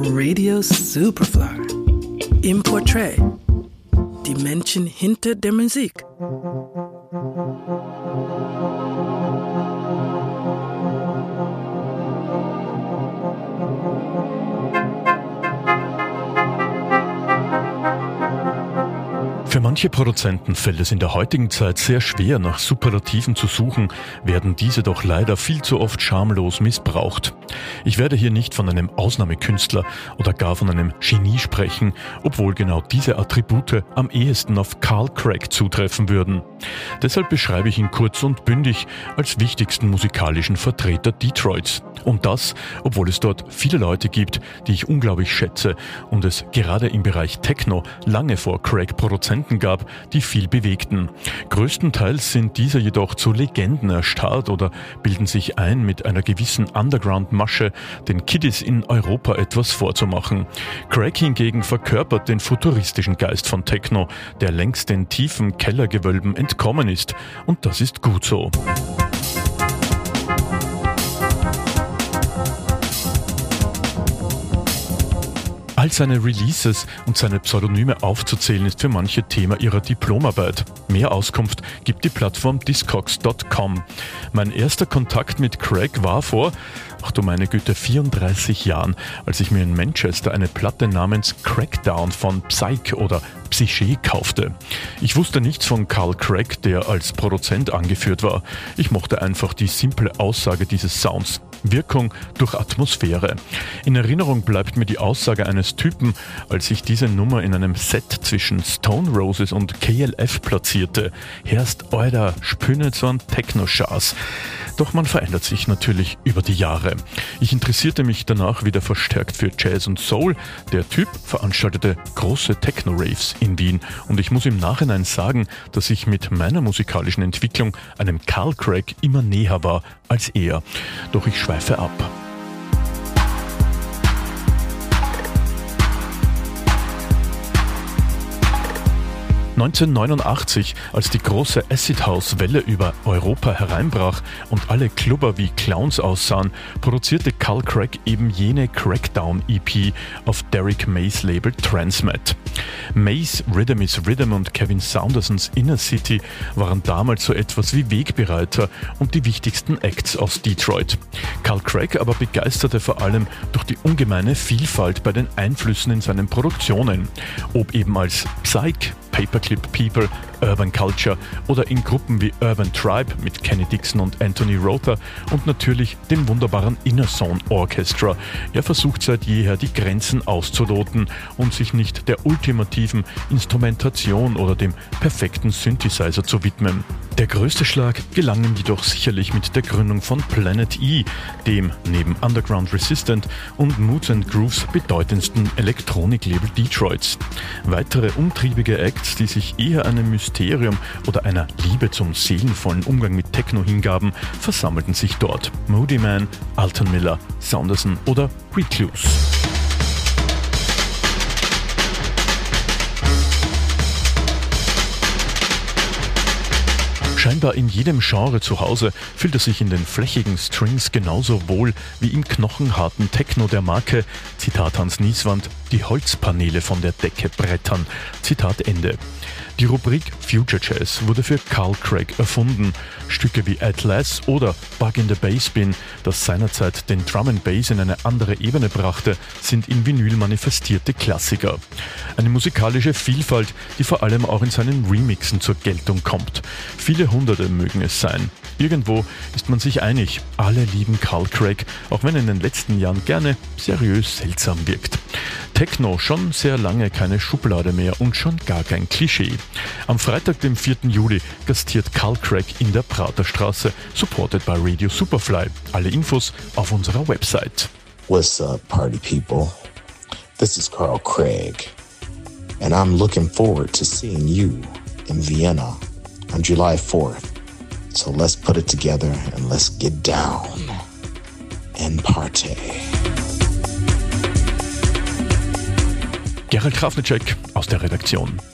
Radio Superfly im Portrait. Die Menschen hinter der Musik. Für manche Produzenten fällt es in der heutigen Zeit sehr schwer, nach Superlativen zu suchen, werden diese doch leider viel zu oft schamlos missbraucht. Ich werde hier nicht von einem Ausnahmekünstler oder gar von einem Genie sprechen, obwohl genau diese Attribute am ehesten auf Carl Craig zutreffen würden. Deshalb beschreibe ich ihn kurz und bündig als wichtigsten musikalischen Vertreter Detroits. Und das, obwohl es dort viele Leute gibt, die ich unglaublich schätze und es gerade im Bereich Techno lange vor Craig Produzenten gab, die viel bewegten. Größtenteils sind diese jedoch zu Legenden erstarrt oder bilden sich ein, mit einer gewissen Underground-Masche den Kiddies in Europa etwas vorzumachen. Craig hingegen verkörpert den futuristischen Geist von Techno, der längst den tiefen Kellergewölben entkommen ist. Und das ist gut so. All seine Releases und seine Pseudonyme aufzuzählen ist für manche Thema ihrer Diplomarbeit. Mehr Auskunft gibt die Plattform Discogs.com. Mein erster Kontakt mit Craig war vor, ach du meine Güte, 34 Jahren, als ich mir in Manchester eine Platte namens Crackdown von Psyche oder Psyché kaufte. Ich wusste nichts von Carl Craig, der als Produzent angeführt war. Ich mochte einfach die simple Aussage dieses Sounds. Wirkung durch Atmosphäre. In Erinnerung bleibt mir die Aussage eines Typen, als ich diese Nummer in einem Set zwischen Stone Roses und KLF platzierte. Herst Euer, spünnet so ein Techno-Schaß. Doch man verändert sich natürlich über die Jahre. Ich interessierte mich danach wieder verstärkt für Jazz und Soul. Der Typ veranstaltete große Techno-Raves in Wien und ich muss im Nachhinein sagen, dass ich mit meiner musikalischen Entwicklung einem Carl Craig immer näher war als er. Doch ich schweife ab. (1989), als die große Acid House Welle über Europa hereinbrach und alle Clubber wie Clowns aussahen, produzierte Carl Craig eben jene Crackdown EP auf Derek Mays Label Transmet. Mays, Rhythm is Rhythm und Kevin Saundersons Inner City waren damals so etwas wie Wegbereiter und die wichtigsten Acts aus Detroit. Carl Craig aber begeisterte vor allem durch die ungemeine Vielfalt bei den Einflüssen in seinen Produktionen, ob eben als Psyche, Paperclip People, Urban Culture oder in Gruppen wie Urban Tribe mit Kenny Dixon und Anthony Rother und natürlich dem wunderbaren Inner Zone Orchestra. Er versucht seit jeher die Grenzen auszuloten und sich nicht der ultimativen Instrumentation oder dem perfekten Synthesizer zu widmen. Der größte Schlag gelang ihm jedoch sicherlich mit der Gründung von Planet E, dem neben Underground Resistant und Moods and Grooves bedeutendsten Elektroniklabel Detroits. Weitere umtriebige Acts, die sich eher einem Mysterium oder einer Liebe zum seelenvollen Umgang mit Techno hingaben, versammelten sich dort. Moody Man, Alton Miller, Saunderson oder Recluse. Scheinbar in jedem Genre zu Hause fühlt er sich in den flächigen Strings genauso wohl wie im knochenharten Techno der Marke, Zitat Hans Nieswand, die Holzpaneele von der Decke brettern, Zitat Ende. Die Rubrik Future Jazz wurde für Carl Craig erfunden. Stücke wie Atlas oder Bug in the Bass Bin, das seinerzeit den Drum and Bass in eine andere Ebene brachte, sind in Vinyl manifestierte Klassiker. Eine musikalische Vielfalt, die vor allem auch in seinen Remixen zur Geltung kommt. Viele Hunderte mögen es sein. Irgendwo ist man sich einig, alle lieben Carl Craig, auch wenn er in den letzten Jahren gerne seriös seltsam wirkt. Techno schon sehr lange keine Schublade mehr und schon gar kein Klischee. Am Freitag, dem 4. Juli, gastiert Carl Craig in der Praterstraße, supported by Radio Superfly. Alle Infos auf unserer Website. What's up, party people? This is Carl Craig, and I'm looking forward to seeing you in Vienna on July 4th. So let's put it together and let's get down and party. Gerald Krafnicek aus der Redaktion.